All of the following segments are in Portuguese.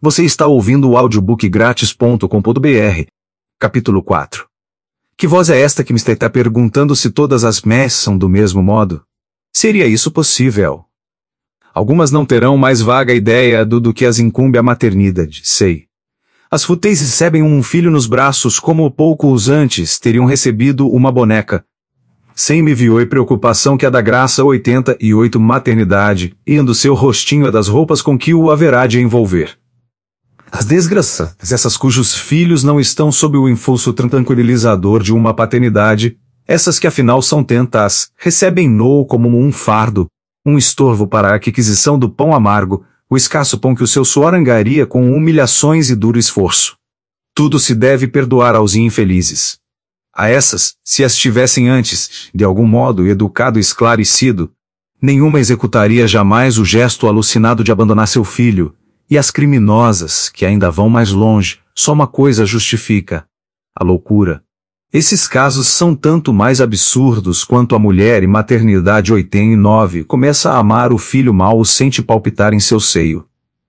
Você está ouvindo o audiobookgratis.com.br. Capítulo 4. Que voz é esta que me está perguntando se todas as mães são do mesmo modo? Seria isso possível? Algumas não terão mais vaga ideia do que as incumbe a maternidade, sei. As fúteis recebem um filho nos braços como poucos antes teriam recebido uma boneca. Sem me viu e preocupação que a da graça 88 maternidade, e do seu rostinho é das roupas com que o haverá de envolver. As desgraças, essas cujos filhos não estão sob o influxo tranquilizador de uma paternidade, essas que afinal são tentas, recebem-no como um fardo, um estorvo para a aquisição do pão amargo, o escasso pão que o seu suor angaria com humilhações e duro esforço. Tudo se deve perdoar aos infelizes. A essas, se as tivessem antes, de algum modo educado e esclarecido, nenhuma executaria jamais o gesto alucinado de abandonar seu filho. E as criminosas, que ainda vão mais longe, só uma coisa justifica: a loucura. Esses casos são tanto mais absurdos quanto a mulher e maternidade 89 começa a amar o filho mal o sente palpitar em seu seio.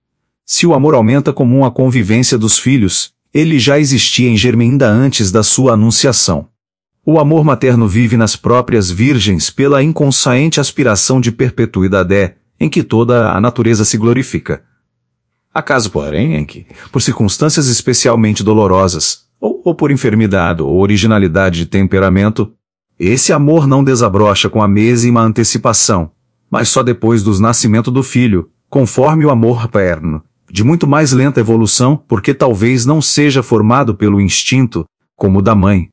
Se o amor aumenta comum a convivência dos filhos, ele já existia em germe ainda antes da sua anunciação. O amor materno vive nas próprias virgens pela inconsciente aspiração de perpetuidade, em que toda a natureza se glorifica. Acaso, porém, em que, por circunstâncias especialmente dolorosas, ou por enfermidade ou originalidade de temperamento, esse amor não desabrocha com a mesma antecipação, mas só depois do nascimento do filho, conforme o amor paterno, de muito mais lenta evolução, porque talvez não seja formado pelo instinto, como o da mãe.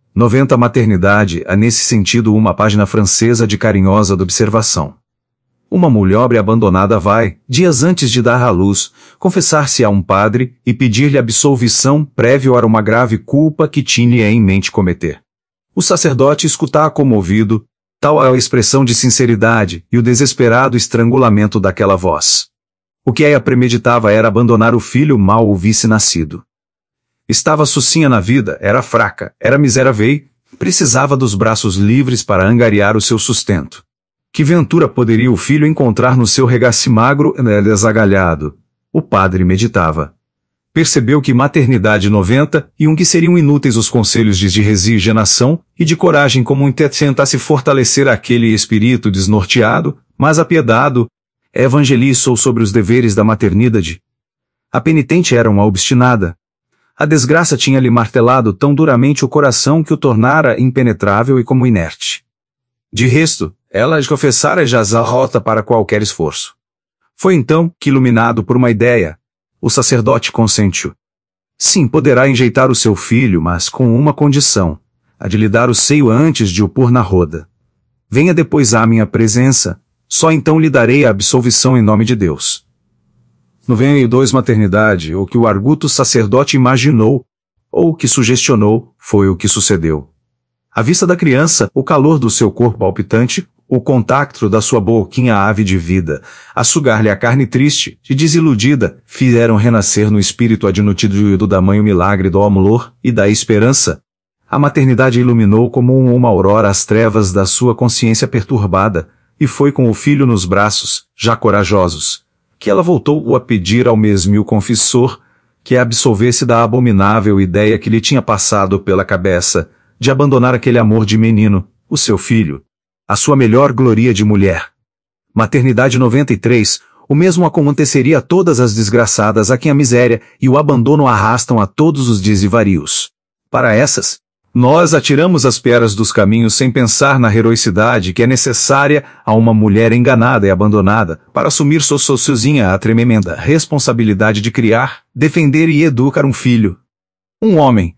90 Maternidade há nesse sentido uma página francesa de carinhosa observação. Uma mulher abandonada vai, dias antes de dar à luz, confessar-se a um padre e pedir-lhe absolvição prévio a uma grave culpa que tinha em mente cometer. O sacerdote escuta comovido, tal é a expressão de sinceridade e o desesperado estrangulamento daquela voz. O que ela premeditava era abandonar o filho mal o visse nascido. Estava sucinha na vida, era fraca, era miserável, precisava dos braços livres para angariar o seu sustento. Que ventura poderia o filho encontrar no seu regaço magro e desagalhado? O padre meditava. Percebeu que maternidade 90 e que seriam inúteis os conselhos de resignação e de coragem como tentasse fortalecer aquele espírito desnorteado, mas apiedado, evangelizou sobre os deveres da maternidade. A penitente era uma obstinada. A desgraça tinha-lhe martelado tão duramente o coração que o tornara impenetrável e como inerte. De resto, ela confessara já a rota para qualquer esforço. Foi então que, iluminado por uma ideia, o sacerdote consentiu. Sim, poderá enjeitar o seu filho, mas com uma condição, a de lhe dar o seio antes de o pôr na roda. Venha depois à minha presença, só então lhe darei a absolvição em nome de Deus. 92 Maternidade, o que o arguto sacerdote imaginou, ou o que sugestionou, foi o que sucedeu. A vista da criança, o calor do seu corpo palpitante, o contacto da sua boquinha ave de vida, a sugar-lhe a carne triste e desiludida, fizeram renascer no espírito adnutido da mãe o milagre do amor e da esperança. A maternidade iluminou como uma aurora as trevas da sua consciência perturbada, e foi com o filho nos braços, já corajosos, que ela voltou a pedir ao mesmo confessor que a absolvesse da abominável ideia que lhe tinha passado pela cabeça, de abandonar aquele amor de menino, o seu filho, a sua melhor gloria de mulher. Maternidade 93, o mesmo aconteceria a todas as desgraçadas a quem a miséria e o abandono arrastam a todos os desvarios. Para essas, nós atiramos as pedras dos caminhos sem pensar na heroicidade que é necessária a uma mulher enganada e abandonada para assumir sozinha a tremenda responsabilidade de criar, defender e educar um filho. Um homem,